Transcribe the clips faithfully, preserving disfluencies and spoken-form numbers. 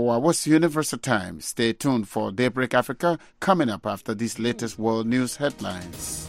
hour was Universal Time. Stay tuned for Daybreak Africa coming up after these latest world news headlines.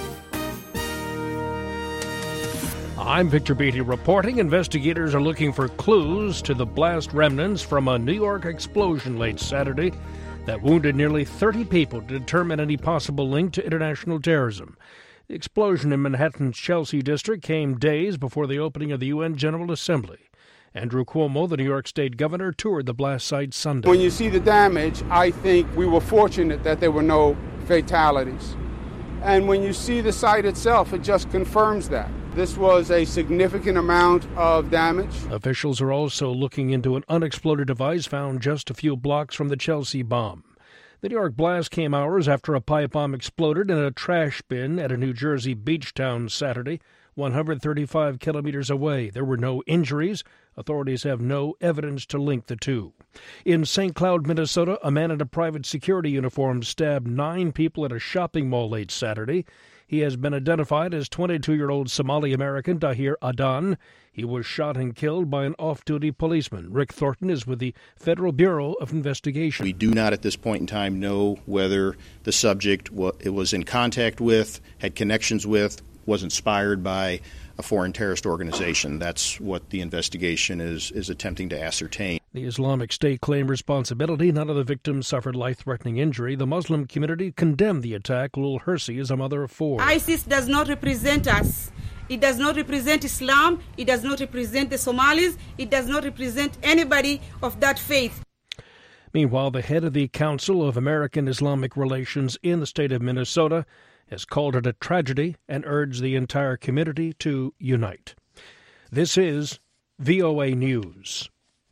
I'm Victor Beatty reporting. Investigators are looking for clues to the blast remnants from a New York explosion late Saturday that wounded nearly thirty people to determine any possible link to international terrorism. The explosion in Manhattan's Chelsea district came days before the opening of the U N General Assembly. Andrew Cuomo, the New York State governor, toured the blast site Sunday. When you see the damage, I think we were fortunate that there were no fatalities. And when you see the site itself, it just confirms that. This was a significant amount of damage. Officials are also looking into an unexploded device found just a few blocks from the Chelsea bomb. The New York blast came hours after a pipe bomb exploded in a trash bin at a New Jersey beach town Saturday, one hundred thirty-five kilometers away. There were no injuries. Authorities have no evidence to link the two. In Saint Cloud, Minnesota, a man in a private security uniform stabbed nine people at a shopping mall late Saturday. He has been identified as twenty-two-year-old Somali-American Tahir Adan. He was shot and killed by an off-duty policeman. Rick Thornton is with the Federal Bureau of Investigation. We do not at this point in time know whether the subject was in contact with, had connections with, was inspired by a foreign terrorist organization. That's what the investigation is, is attempting to ascertain. The Islamic State claimed responsibility. None of the victims suffered life-threatening injury. The Muslim community condemned the attack. Lul Hersey is a mother of four. ISIS does not represent us. It does not represent Islam. It does not represent the Somalis. It does not represent anybody of that faith. Meanwhile, the head of the Council of American Islamic Relations in the state of Minnesota has called it a tragedy and urged the entire community to unite. This is V O A News.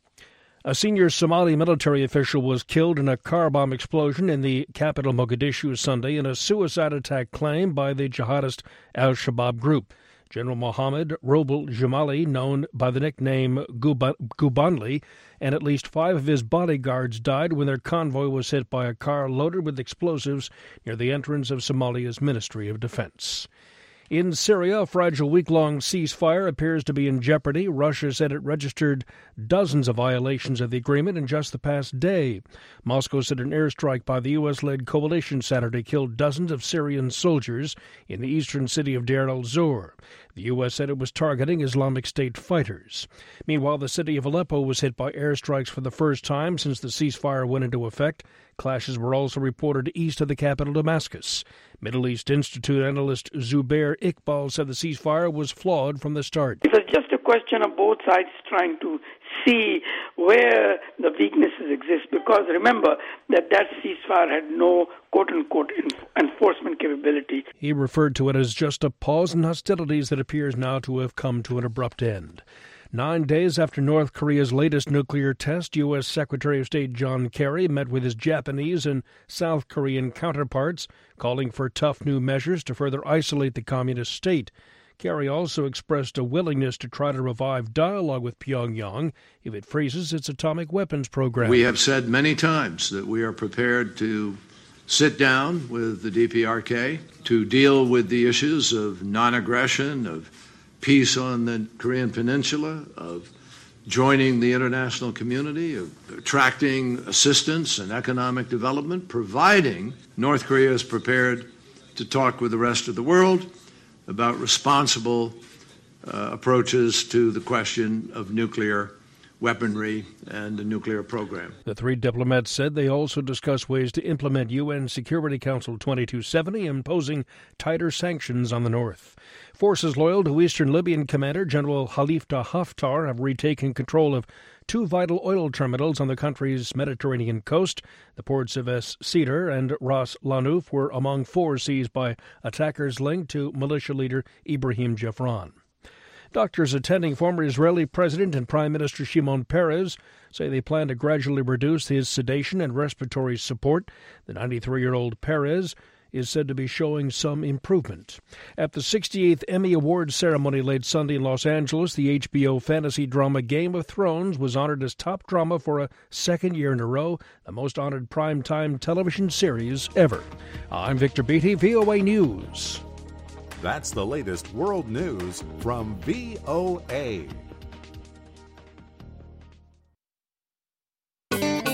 A senior Somali military official was killed in a car bomb explosion in the capital Mogadishu Sunday in a suicide attack claimed by the jihadist al-Shabaab group. General Mohammed Robel Jamali, known by the nickname Gubanli, and at least five of his bodyguards died when their convoy was hit by a car loaded with explosives near the entrance of Somalia's Ministry of Defense. In Syria, a fragile week-long ceasefire appears to be in jeopardy. Russia said it registered dozens of violations of the agreement in just the past day. Moscow said an airstrike by the U S-led coalition Saturday killed dozens of Syrian soldiers in the eastern city of Deir el-Zor. The U S said it was targeting Islamic State fighters. Meanwhile, the city of Aleppo was hit by airstrikes for the first time since the ceasefire went into effect. Clashes were also reported east of the capital, Damascus. Middle East Institute analyst Zubair Iqbal said the ceasefire was flawed from the start. It was just a question of both sides trying to see where the weaknesses exist, because remember that that ceasefire had no quote-unquote enforcement capability. He referred to it as just a pause in hostilities that appears now to have come to an abrupt end. Nine days after North Korea's latest nuclear test, U S. Secretary of State John Kerry met with his Japanese and South Korean counterparts, calling for tough new measures to further isolate the communist state. Kerry also expressed a willingness to try to revive dialogue with Pyongyang if it freezes its atomic weapons program. We have said many times that we are prepared to sit down with the D P R K to deal with the issues of non-aggression, of peace on the Korean Peninsula, of joining the international community, of attracting assistance and economic development, providing North Korea is prepared to talk with the rest of the world about responsible uh, approaches to the question of nuclear weaponry and the nuclear program. The three diplomats said they also discussed ways to implement U N Security Council twenty-two seventy, imposing tighter sanctions on the North. Forces loyal to Eastern Libyan commander General Khalifa Haftar have retaken control of two vital oil terminals on the country's Mediterranean coast. The ports of Es Cedar and Ras Lanouf were among four seized by attackers linked to militia leader Ibrahim Jefran. Doctors attending former Israeli President and Prime Minister Shimon Peres say they plan to gradually reduce his sedation and respiratory support. The ninety-three-year-old Peres is said to be showing some improvement. At the sixty-eighth Emmy Awards ceremony late Sunday in Los Angeles, the H B O fantasy drama Game of Thrones was honored as top drama for a second year in a row, the most honored primetime television series ever. I'm Victor Beatty, V O A News. That's the latest world news from V O A.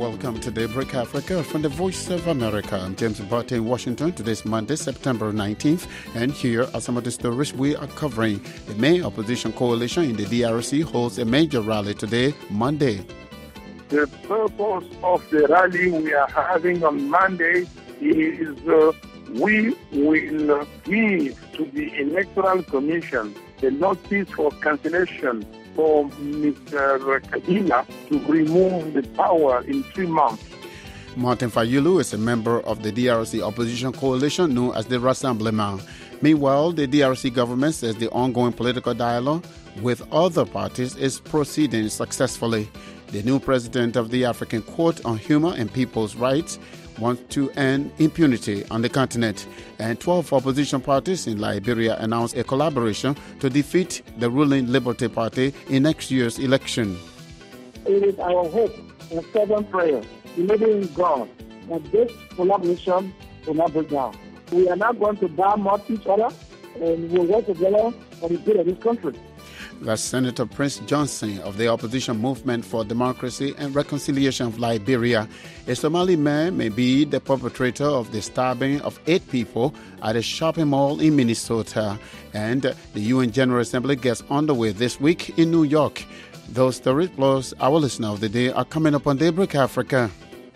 Welcome to Daybreak Africa from the Voice of America. I'm James Barton in Washington. Today's Monday, September nineteenth, and here are some of the stories we are covering. The main opposition coalition in the D R C holds a major rally today, Monday. The purpose of the rally we are having on Monday is uh, we will give to the Electoral Commission the notice for cancellation for Mister Kabila to remove the power in three months. Martin Fayulu is a member of the D R C opposition coalition known as the Rassemblement. Meanwhile, the D R C government says the ongoing political dialogue with other parties is proceeding successfully. The new president of the African Court on Human and People's Rights wants to end impunity on the continent. And twelve opposition parties in Liberia announced a collaboration to defeat the ruling Liberty Party in next year's election. It is our hope and fervent prayer, believing in God, that this collaboration will not break down. We are not going to bomb up each other, and we'll work together for the good of this country. That's Senator Prince Johnson of the Opposition Movement for Democracy and Reconciliation of Liberia. A Somali man may be the perpetrator of the stabbing of eight people at a shopping mall in Minnesota. And the U N General Assembly gets underway this week in New York. Those stories plus our listener of the day are coming up on Daybreak Africa.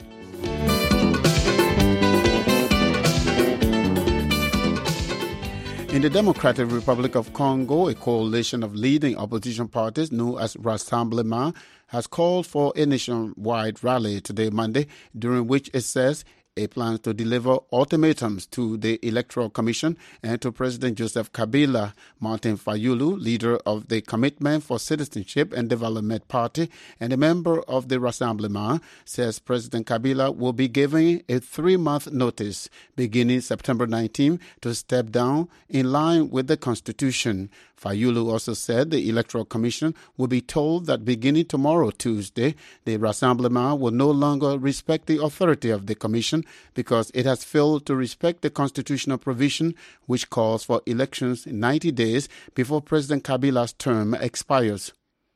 In the Democratic Republic of Congo, a coalition of leading opposition parties known as Rassemblement has called for a nationwide rally today, Monday, during which it says it plans to deliver ultimatums to the Electoral Commission and to President Joseph Kabila. Martin Fayulu, leader of the Commitment for Citizenship and Development Party and a member of the Rassemblement, says President Kabila will be given a three-month notice beginning September nineteenth to step down in line with the Constitution. Fayulu also said the Electoral Commission will be told that beginning tomorrow, Tuesday, the Rassemblement will no longer respect the authority of the Commission because it has failed to respect the constitutional provision which calls for elections in ninety days before President Kabila's term expires.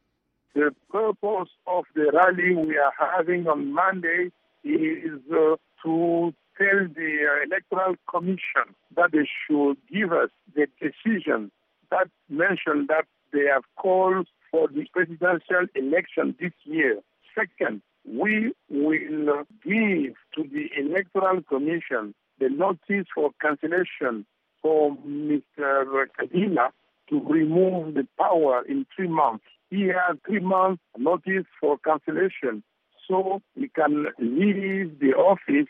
The purpose of the rally we are having on Monday is uh, to tell the uh, Electoral Commission that they should give us the decision that mentioned that they have called for the presidential election this year. Second, we will give to the Electoral Commission the notice for cancellation for Mister Kabila to remove the power in three months. He has three months notice for cancellation, so he can leave the office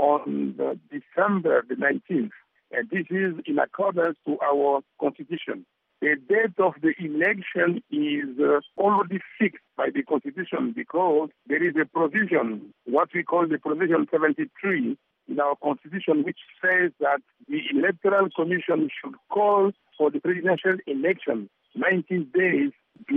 on the December the nineteenth. And this is in accordance to our Constitution. The date of the election is uh, already fixed by the Constitution because there is a provision, what we call the Provision seventy-three in our Constitution, which says that the Electoral Commission should call for the presidential election nineteen days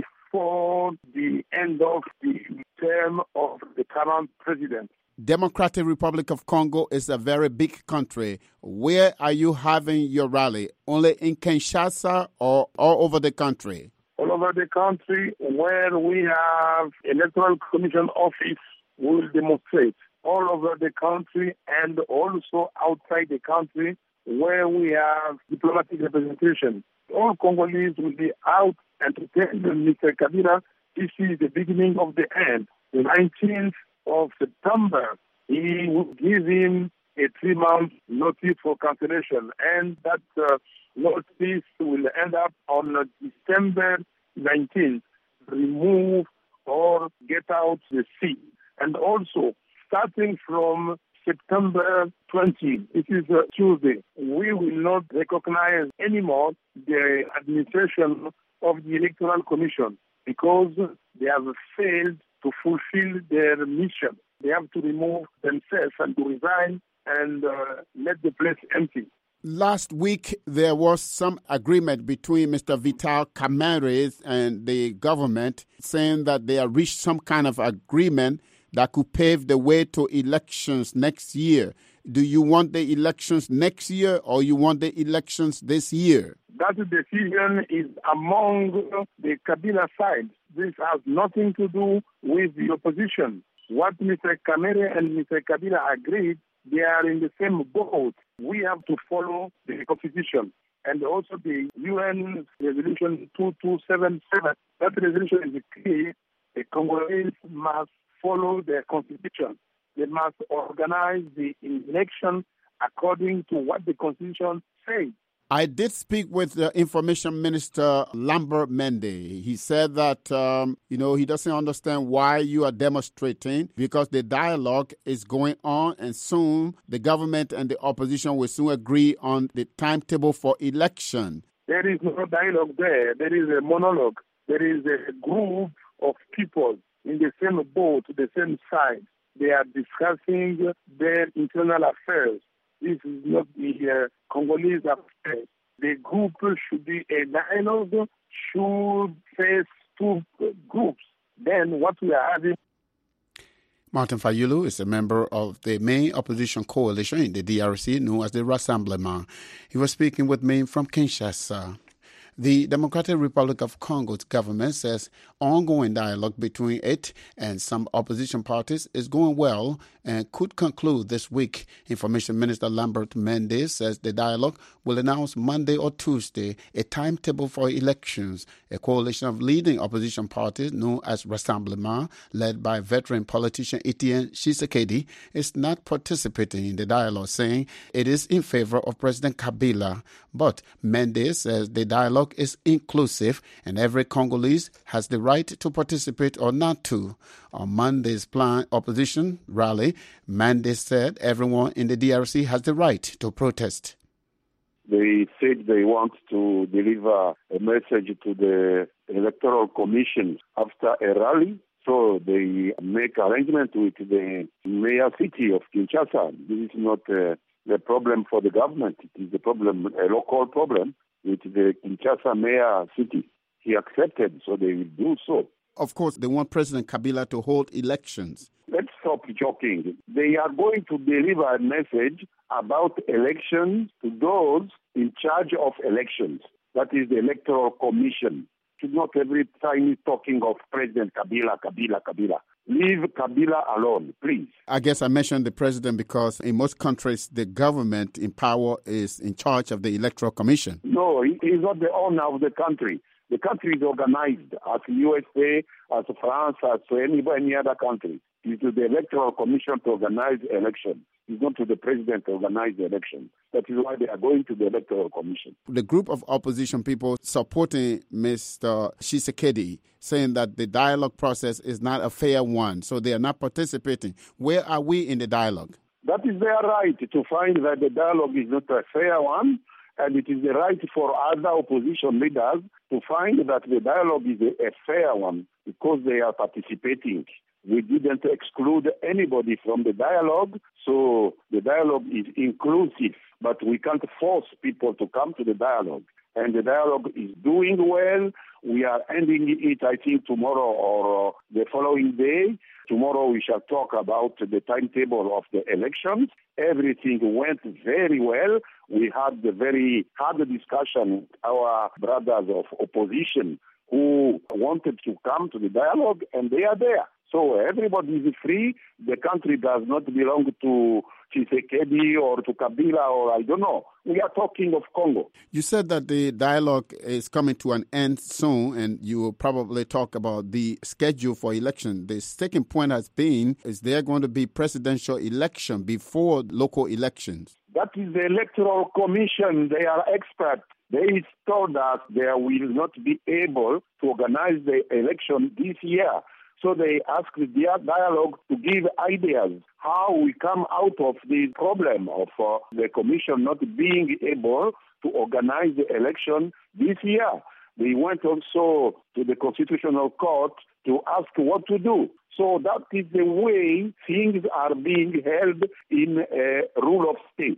before the end of the term of the current president. Democratic Republic of Congo is a very big country. Where are you having your rally? Only in Kinshasa or all over the country? All over the country where we have Electoral Commission office, we will demonstrate. All over the country and also outside the country where we have diplomatic representation. All Congolese will be out and to tell Mister Kabila this is the beginning of the end. The nineteenth of September, he will give him a three-month notice for cancellation, and that uh, notice will end up on uh, December nineteenth, remove or get out the seat. And also, starting from September twentieth, it is uh, Tuesday, we will not recognize anymore the administration of the Electoral Commission because they have failed to fulfill their mission. They have to remove themselves and to resign and uh, let the place empty. Last week, there was some agreement between Mister Vital Kamerhe and the government saying that they have reached some kind of agreement that could pave the way to elections next year. Do you want the elections next year or you want the elections this year? That decision is among the Kabila side. This has nothing to do with the opposition. What Mister Kamere and Mister Kabila agreed, they are in the same boat. We have to follow the Constitution and also the U N Resolution two two seven seven. That resolution is clear. The Congolese must follow their Constitution. They must organize the election according to what the Constitution says. I did speak with the Information Minister Lambert Mende. He said that, um, you know, he doesn't understand why you are demonstrating because the dialogue is going on and soon the government and the opposition will soon agree on the timetable for election. There is no dialogue there. There is a monologue. There is a group of people in the same boat, the same side. They are discussing their internal affairs. This is not the uh, Congolese affairs. The group should be a dialogue, should face two groups. Then what we are having. Martin Fayulu is a member of the main opposition coalition in the D R C known as the Rassemblement. He was speaking with me from Kinshasa. The Democratic Republic of Congo's government says ongoing dialogue between it and some opposition parties is going well and could conclude this week. Information Minister Lambert Mende says the dialogue will announce Monday or Tuesday a timetable for elections. A coalition of leading opposition parties known as Rassemblement, led by veteran politician Etienne Tshisekedi, is not participating in the dialogue, saying it is in favor of President Kabila. But Mende says the dialogue is inclusive and every Congolese has the right to participate or not to. On Monday's planned opposition rally, Mende said everyone in the D R C has the right to protest. They said they want to deliver a message to the Electoral Commission after a rally. So they make arrangements with the mayor city of Kinshasa. This is not uh, the problem for the government. It is a problem, a local problem with the Kinshasa mayor city. He accepted, so they will do so. Of course, they want President Kabila to hold elections. Let's stop joking. They are going to deliver a message about elections to those in charge of elections. That is the Electoral Commission. Should not every time talking of President Kabila, Kabila, Kabila. Leave Kabila alone, please. I guess I mentioned the president because in most countries, the government in power is in charge of the Electoral Commission. No, he is not the owner of the country. The country is organized as U S A, as France, as any, any other country. It's to the Electoral Commission to organize elections. It's not to the president to organize the election. That is why they are going to the Electoral Commission. The group of opposition people supporting Mister Tshisekedi, saying that the dialogue process is not a fair one, so they are not participating. Where are we in the dialogue? That is their right to find that the dialogue is not a fair one, and it is the right for other opposition leaders to find that the dialogue is a, a fair one because they are participating. We didn't exclude anybody from the dialogue, so the dialogue is inclusive, but we can't force people to come to the dialogue. And the dialogue is doing well. We are ending it, I think, tomorrow or uh, the following day. Tomorrow we shall talk about the timetable of the elections. Everything went very well. We had a very hard discussion with our brothers of opposition who wanted to come to the dialogue, and they are there. So everybody is free. The country does not belong to Tshisekedi or to Kabila or I don't know. We are talking of Congo. You said that the dialogue is coming to an end soon, and you will probably talk about the schedule for election. The second point has been, is there going to be presidential election before local elections? That is the Electoral Commission. They are experts. They told us they will not be able to organize the election this year. So they asked the dialogue to give ideas how we come out of the problem of uh, the commission not being able to organize the election this year. They went also to the Constitutional Court to ask what to do. So that is the way things are being held in a rule of state.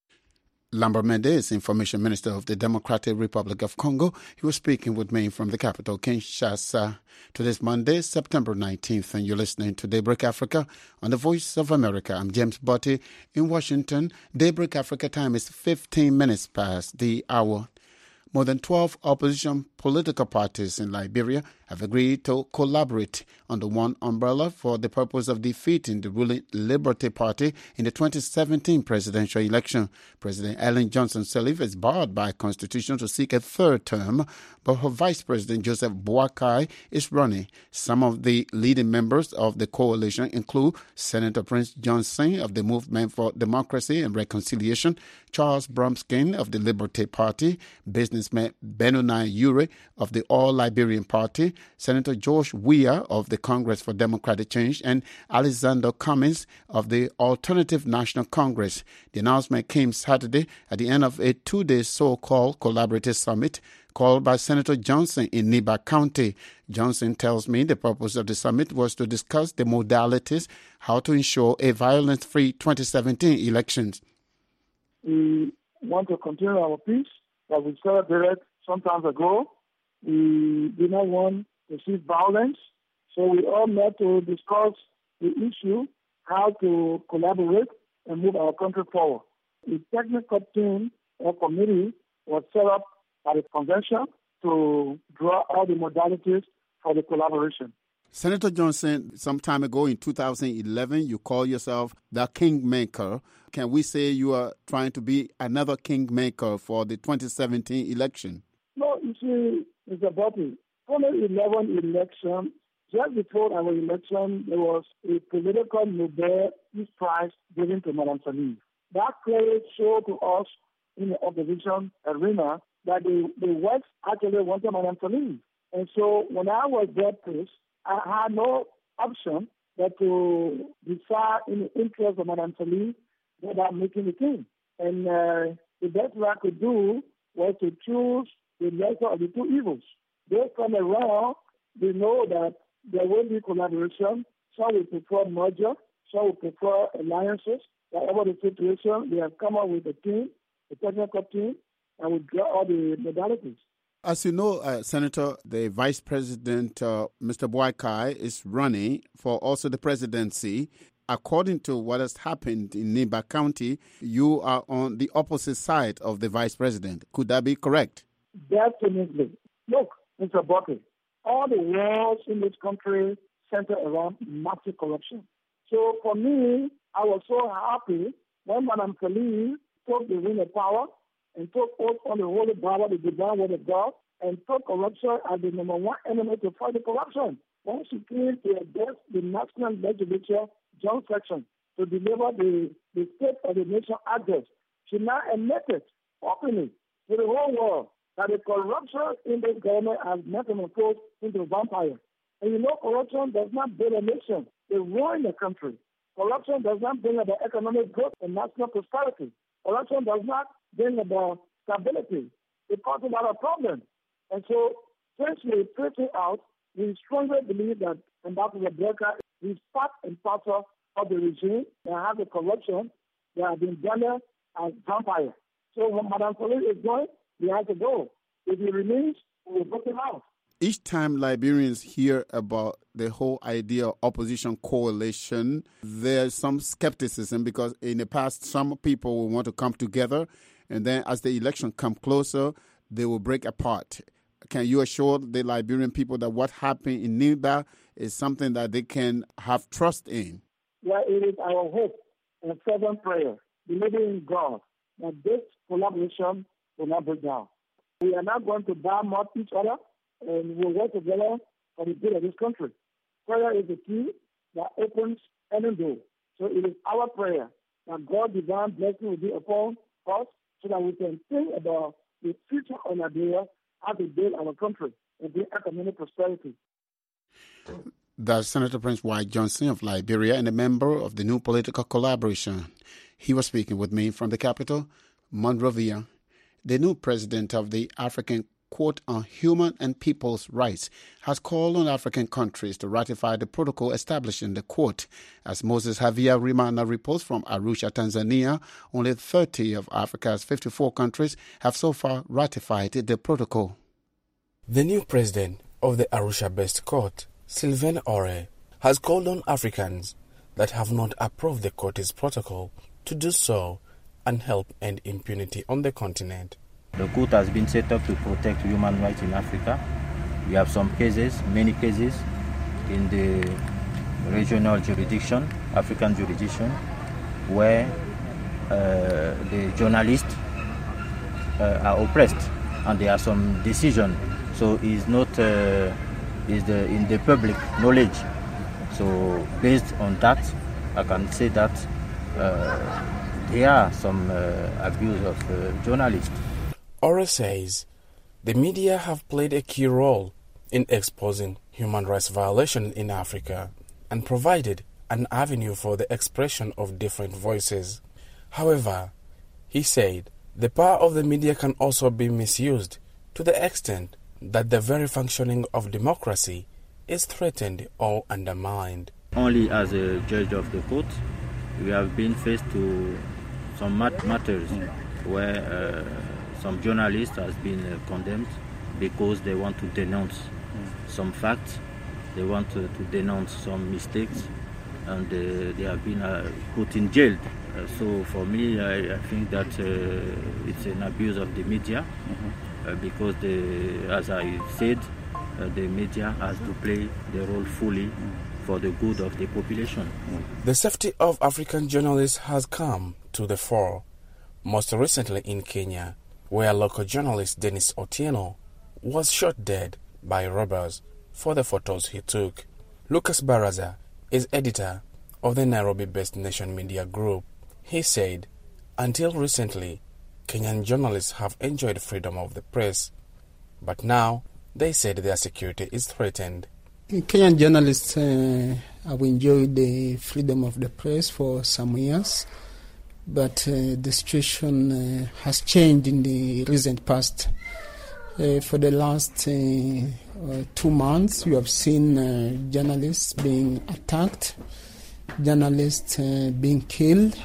Lambert Mende is Information Minister of the Democratic Republic of Congo. He was speaking with me from the capital, Kinshasa. Today's Monday, September nineteenth, and you're listening to Daybreak Africa on the Voice of America. I'm James Botti in Washington. Daybreak Africa time is fifteen minutes past the hour. More than twelve opposition political parties in Liberia have have agreed to collaborate under one umbrella for the purpose of defeating the ruling Liberty Party in the twenty seventeen presidential election. President Ellen Johnson Sirleaf is barred by constitution to seek a third term, but her Vice President Joseph Boakai is running. Some of the leading members of the coalition include Senator Prince Johnson of the Movement for Democracy and Reconciliation, Charles Bromskin of the Liberty Party, businessman Benoni Ure of the All-Liberian Party, Senator George Weah of the Congress for Democratic Change, and Alexander Cummings of the Alternative National Congress. The announcement came Saturday at the end of a two-day so-called collaborative summit called by Senator Johnson in Niba County. Johnson tells me the purpose of the summit was to discuss the modalities, how to ensure a violence-free twenty seventeen elections. We want to continue our peace that we celebrated some time ago. We do not want to see violence, so we all met to discuss the issue, how to collaborate and move our country forward. The technical team or committee was set up by the convention to draw all the modalities for the collaboration. Senator Johnson, some time ago in two thousand eleven, you call yourself the kingmaker. Can we say you are trying to be another kingmaker for the twenty seventeen election? No, you see, Mister Bobby, twenty eleven election, just before our election, there was a political Nobel Peace Prize given to Madam Sirleaf. That clearly showed to us in the opposition arena that the, the West actually wanted Madam Sirleaf. And so when I was that place, I had no option but to decide in the interest of Madam Sirleaf without making the king. And uh, the best thing I could do was to choose the lesser of the two evils. They come around, they know that there will be collaboration. Some will prefer merger, some will prefer alliances. Whatever the situation, they have come up with a team, a technical team, and we draw all the modalities. As you know, uh, Senator, the Vice President, uh, Mister Boakai, is running for also the presidency. According to what has happened in Niba County, you are on the opposite side of the Vice President. Could that be correct? Definitely. Look, Mister Buckley, all the wars in this country center around massive corruption. So for me, I was so happy when Madam Sirleaf took the ring of power and took oath on the Holy Bible, the divine word of God, and took corruption as the number one enemy to fight the corruption. When she came to address the national legislature, John Section, to deliver the, the State of the Nation address, she now admitted openly to the whole world that the corruption in this government has metamorphosed into a vampire. And you know, corruption does not build a nation. It ruins the country. Corruption does not bring about economic growth and national prosperity. Corruption does not bring about stability. It causes a lot of problems. And so, since we put it out, we strongly believe that Ambassador Boakai is part and parcel of the regime that has the corruption that has been done as vampire. So when Madam Sirleaf is going, he has to go. If he remains, we will put him out. Each time Liberians hear about the whole idea of opposition coalition, there's some skepticism because in the past, some people will want to come together, and then as the election comes closer, they will break apart. Can you assure the Liberian people that what happened in Niba is something that they can have trust in? Well, it is our hope and fervent prayer, believing in God, that this collaboration will not break down. We are not going to badmouth each other, and we'll work together for the good of this country. Prayer is the key that opens any door. So it is our prayer that God's divine blessing will be upon us so that we can think about the future of Nigeria, how to build our country and build economic prosperity. That's Senator Prince White Johnson of Liberia and a member of the New Political Collaboration. He was speaking with me from the capital, Monrovia. The new president of the African Court on Human and People's Rights has called on African countries to ratify the protocol establishing the court. As Moses Javier Rimana reports from Arusha, Tanzania, only thirty of Africa's fifty-four countries have so far ratified the protocol. The new president of the Arusha-based court, Sylvain Ore, has called on Africans that have not approved the court's protocol to do so and help end impunity on the continent. The court has been set up to protect human rights in Africa, We have some cases, many cases, in the regional jurisdiction, African jurisdiction, where uh, the journalists uh, are oppressed, and there are some decisions. So it's not uh, is the in the public knowledge. So based on that, I can say that uh, there are some uh, abuse of uh, journalists. Ore says the media have played a key role in exposing human rights violations in Africa and provided an avenue for the expression of different voices. However, he said the power of the media can also be misused to the extent that the very functioning of democracy is threatened or undermined. Only as a judge of the court, we have been faced to some mat- matters where uh, some journalists has been uh, condemned because they want to denounce some facts, they want to, to denounce some mistakes, and uh, they have been uh, put in jail. Uh, so for me, I, I think that uh, it's an abuse of the media, mm-hmm. uh, because, the, as I said, uh, the media has to play the role fully mm-hmm. for the good of the population. Mm-hmm. The safety of African journalists has come to the fore, most recently in Kenya, where local journalist Dennis Otieno was shot dead by robbers for the photos he took. Lucas Baraza is editor of the Nairobi-based Nation Media Group. He said, until recently, Kenyan journalists have enjoyed freedom of the press, but now they said their security is threatened. Kenyan journalists uh, have enjoyed the freedom of the press for some years, but uh, the situation uh, has changed in the recent past. Uh, for the last uh, uh, two months, you have seen uh, journalists being attacked, journalists uh, being killed.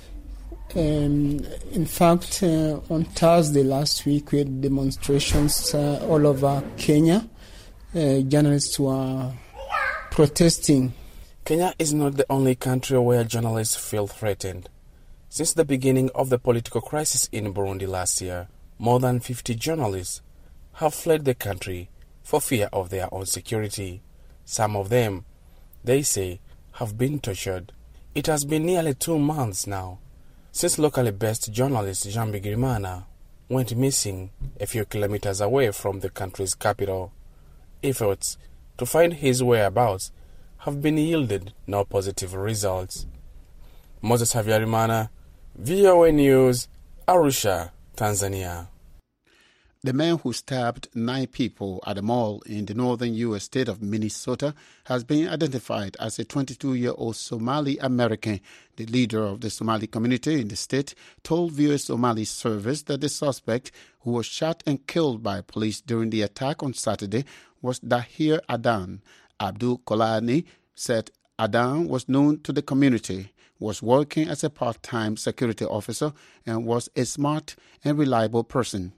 Um, in fact, uh, on Thursday last week, we had demonstrations uh, all over Kenya. Uh, journalists were protesting. Kenya is not the only country where journalists feel threatened. Since the beginning of the political crisis in Burundi last year, more than fifty journalists have fled the country for fear of their own security. Some of them, they say, have been tortured. It has been nearly two months now since locally based journalist Jean Bigirimana went missing a few kilometers away from the country's capital. Efforts to find his whereabouts have been yielded no positive results. Moses Havyarimana, V O A News, Arusha, Tanzania. The man who stabbed nine people at a mall in the northern U S state of Minnesota has been identified as a twenty-two-year-old Somali-American. The leader of the Somali community in the state told V O A Somali service that the suspect, who was shot and killed by police during the attack on Saturday, was Dahir Adan. Abdul Kolani said Adan was known to the community, was working as a part-time security officer, and was a smart and reliable person.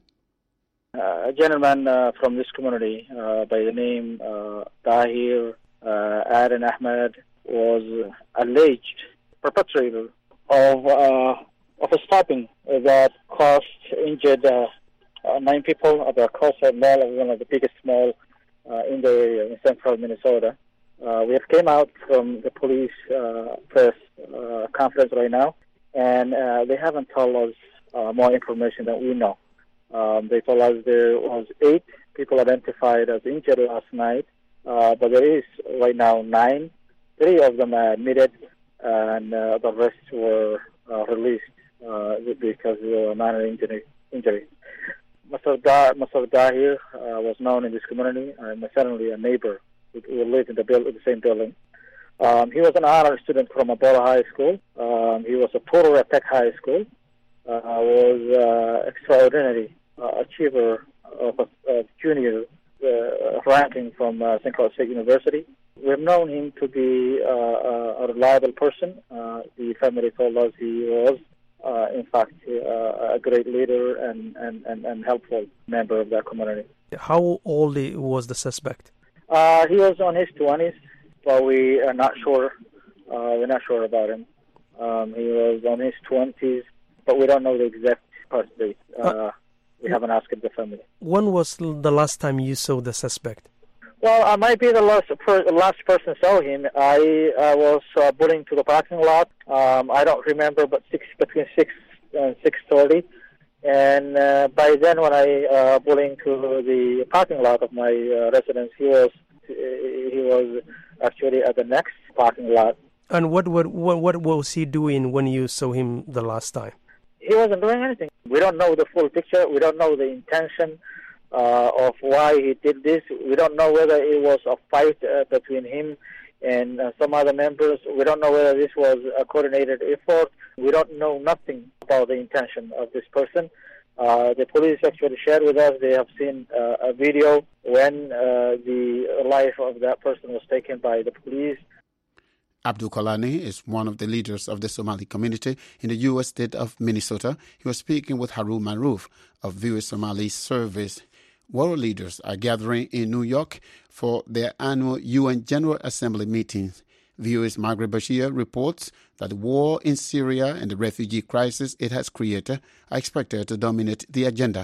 Uh, a gentleman uh, from this community uh, by the name uh, Tahir uh, Adan Ahmed was alleged perpetrator of uh, of a stopping that caused injured uh, uh, nine people at the Crossroad Mall, one of the biggest malls uh, in the area in central Minnesota. Uh, we have came out from the police uh, press uh, conference right now, and uh, they haven't told us uh, more information than we know. Um, they told us there was eight people identified as injured last night, uh, but there is right now nine. Three of them are admitted, and uh, the rest were uh, released uh, because of minor injury. injury. Mister Da, Mister Dahir uh, was known in this community, and certainly a neighbor who, who lived in the, build, in the same building. Um, he was an honor student from Ebola High School. Um, he was a tutor at Tech High School. Uh, was uh, extraordinary uh, achiever of a, a junior uh, ranking from uh, Saint Cloud State University. We have known him to be uh, a reliable person. Uh, the family told us he was, uh, in fact, uh, a great leader and, and, and, and helpful member of that community. How old was the suspect? Uh, he was on his twenties, but we are not sure. Uh, we're not sure about him. Um, he was on his twenties, but we don't know the exact birth date. Uh, uh, we haven't asked the family. When was the last time you saw the suspect? Well, I might be the last, per- last person saw him. I uh, was uh, pulling to the parking lot. Um, I don't remember, but six, between six and six thirty. And uh, by then, when I uh, pulling to the parking lot of my uh, residence, he was he was actually at the next parking lot. And what what what what was he doing when you saw him the last time? He wasn't doing anything. We don't know the full picture. We don't know the intention uh, of why he did this. We don't know whether it was a fight uh, between him and uh, some other members. We don't know whether this was a coordinated effort. We don't know nothing about the intention of this person. Uh, the police actually shared with us they have seen uh, a video when uh, the life of that person was taken by the police. Abdul Kalani is one of the leaders of the Somali community in the U S state of Minnesota. He was speaking with Harun Maruf of V O A Somali Service. World leaders are gathering in New York for their annual U N General Assembly meetings. V O A's Margaret Bashir reports that the war in Syria and the refugee crisis it has created are expected to dominate the agenda.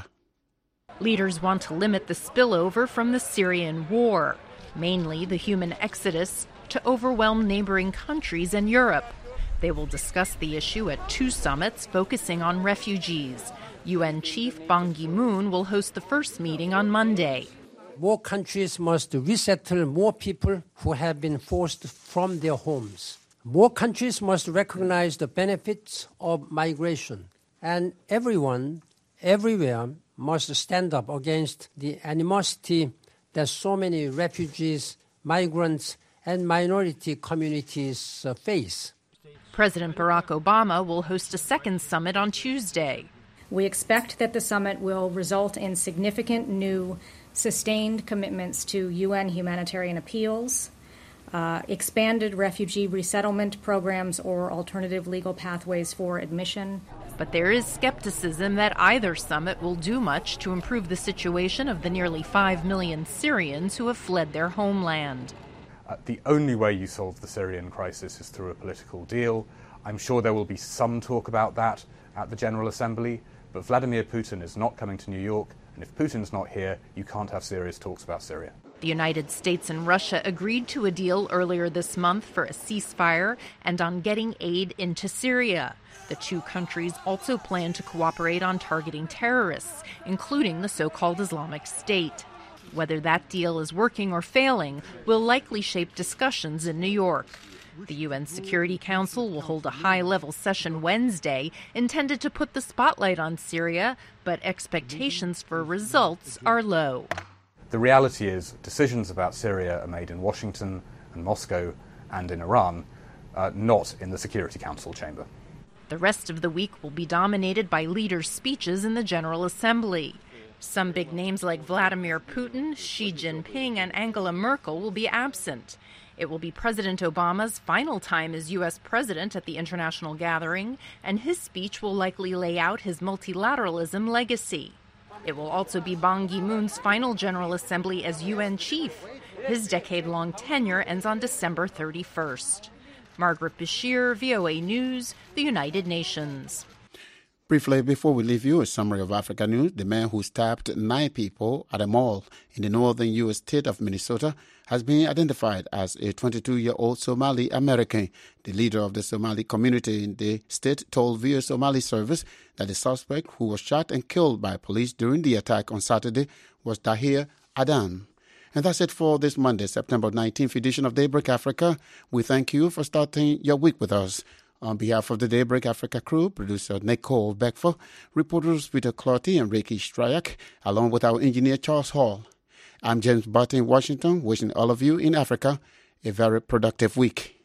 Leaders want to limit the spillover from the Syrian war, mainly the human exodus to overwhelm neighboring countries and Europe. They will discuss the issue at two summits focusing on refugees. U N Chief Ban Ki-moon will host the first meeting on Monday. More countries must resettle more people who have been forced from their homes. More countries must recognize the benefits of migration. And everyone, everywhere, must stand up against the animosity that so many refugees, migrants, and minority communities uh, face. President Barack Obama will host a second summit on Tuesday. We expect that the summit will result in significant new sustained commitments to U N humanitarian appeals, uh, expanded refugee resettlement programs, or alternative legal pathways for admission. But there is skepticism that either summit will do much to improve the situation of the nearly five million Syrians who have fled their homeland. Uh, the only way you solve the Syrian crisis is through a political deal. I'm sure there will be some talk about that at the General Assembly, but Vladimir Putin is not coming to New York, and if Putin's not here, you can't have serious talks about Syria. The United States and Russia agreed to a deal earlier this month for a ceasefire and on getting aid into Syria. The two countries also plan to cooperate on targeting terrorists, including the so-called Islamic State. Whether that deal is working or failing will likely shape discussions in New York. The U N Security Council will hold a high-level session Wednesday intended to put the spotlight on Syria, but expectations for results are low. The reality is decisions about Syria are made in Washington and Moscow and in Iran, uh, not in the Security Council chamber. The rest of the week will be dominated by leaders' speeches in the General Assembly. Some big names like Vladimir Putin, Xi Jinping, and Angela Merkel will be absent. It will be President Obama's final time as U S president at the international gathering, and his speech will likely lay out his multilateralism legacy. It will also be Ban Ki-moon's final General Assembly as U N chief. His decade-long tenure ends on December thirty-first. Margaret Bashir, V O A News, the United Nations. Briefly, before we leave you, a summary of Africa news. The man who stabbed nine people at a mall in the northern U S state of Minnesota has been identified as a twenty-two-year-old Somali American. The leader of the Somali community in the state told V O A Somali Service that the suspect, who was shot and killed by police during the attack on Saturday, was Dahir Adan. And that's it for this Monday, September nineteenth edition of Daybreak Africa. We thank you for starting your week with us. On behalf of the Daybreak Africa crew, producer Nicole Beckford, reporters Peter Clotty and Ricky Stryak, along with our engineer Charles Hall. I'm James Barton in Washington, wishing all of you in Africa a very productive week.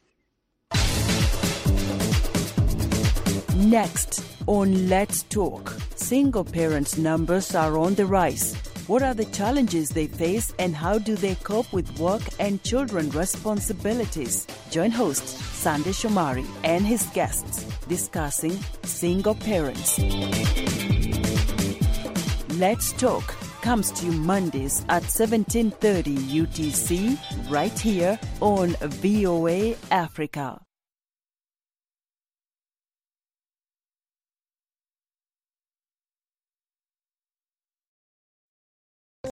Next on Let's Talk, single parents' numbers are on the rise. What are the challenges they face and how do they cope with work and children responsibilities? Join host Sandy Shomari and his guests discussing single parents. Let's Talk comes to you Mondays at seventeen thirty U T C right here on V O A Africa.